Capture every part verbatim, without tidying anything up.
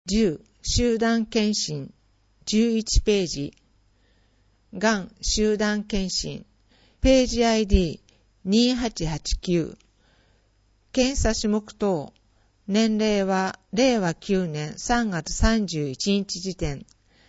じゅう集団検診じゅういちページ、がん集団検診ページ アイディーにはちはちきゅう、検査種目等、年齢はれいわきゅうねんさんがつさんじゅういちにち時点。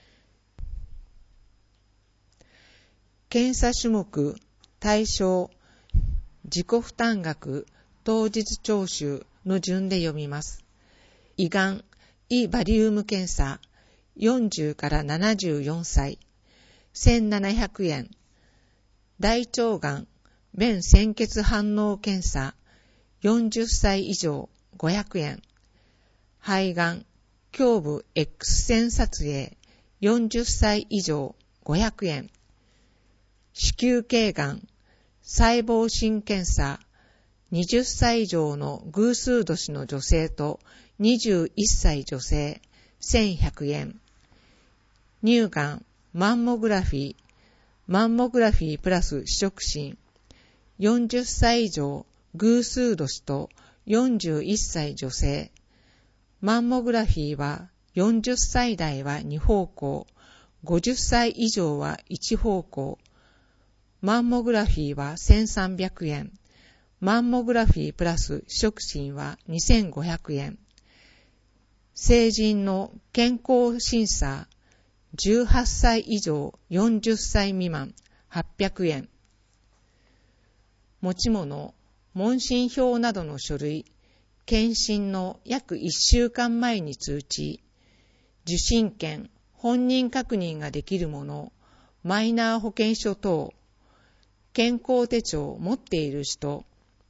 検査種目、対象、自己負担額、当日徴収の順で読みます。胃がん、胃バリウム検査、よんじゅうからななじゅうよんさい、せんななひゃくえん。大腸がん、便潜血反応検査、よんじゅっさい以上、ごひゃくえん。肺がん、胸部 X 線撮影、よんじゅっさい以上、ごひゃくえん。子宮頸がん、細胞診検査、はたち以上の偶数年の女性とにじゅういっさい女性、せんひゃくえん。乳がん、マンモグラフィー、マンモグラフィープラス視触診、よんじゅっさい以上、偶数年とよんじゅういっさい女性。マンモグラフィーはよんじゅっさい代はに方向、ごじゅっさい以上はいち方向。マンモグラフィーはせんさんびゃくえん。マンモグラフィープラス視触診はにせんごひゃくえん。成人の健康審査、じゅうはっさい以上よんじゅっさい未満、はっぴゃくえん。持ち物、問診票などの書類、検診の約いっしゅうかんまえに通知、受診券、本人確認ができるもの、マイナー保険証等、健康手帳を持っている人、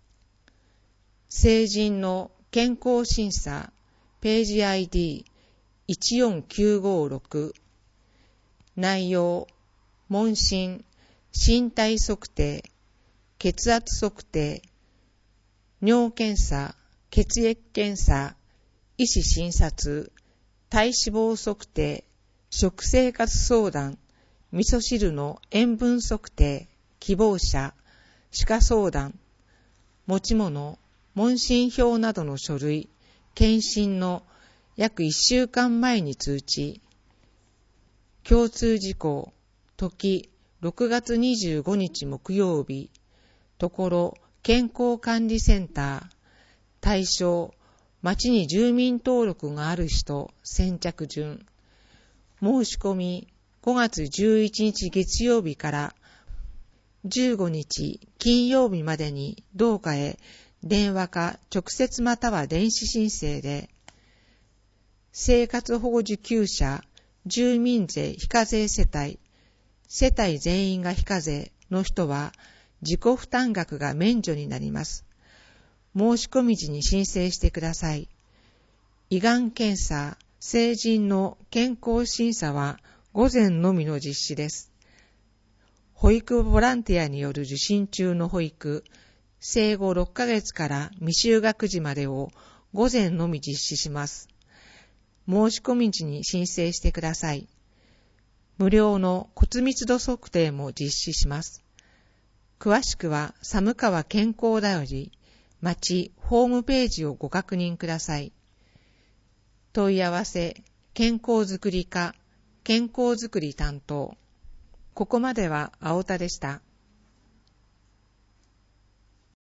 成人の健康審査、ページ アイディーいちよんきゅうごろく、内容、問診、身体測定、血圧測定、尿検査、血液検査、医師診察、体脂肪測定、食生活相談、味噌汁の塩分測定、希望者、歯科相談、持ち物、問診票などの書類、検診の約いっしゅうかんまえに通知、共通事項、時、ろくがつにじゅうごにち木曜日、ところ、健康管理センター、対象、町に住民登録がある人、先着順。申し込み、ごがつじゅういちにち月曜日からじゅうごにち金曜日までに同課へ電話か直接または電子申請で、生活保護受給者、住民税非課税世帯、世帯全員が非課税の人は自己負担額が免除になります。申し込み時に申請してください。胃がん検査、成人の健康審査は午前のみの実施です。保育ボランティアによる受診中の保育、生後ろっかげつから未就学児までを午前のみ実施します。申し込み時に申請してください。無料の骨密度測定も実施します。詳しくは寒川健康だより町ホームページをご確認ください。問い合わせ、健康づくり課、健康づくり担当。ここまでは青田でした。